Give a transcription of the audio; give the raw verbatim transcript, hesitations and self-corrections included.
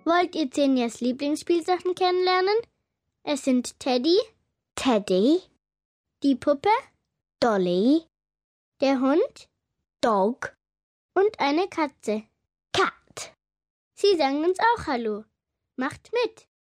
Wollt ihr Zenias Lieblingsspielsachen kennenlernen? Es sind Teddy, Teddy, die Puppe, Dolly, der Hund Dog und eine Katze. Cat. Sie sagen uns auch Hallo. Macht mit!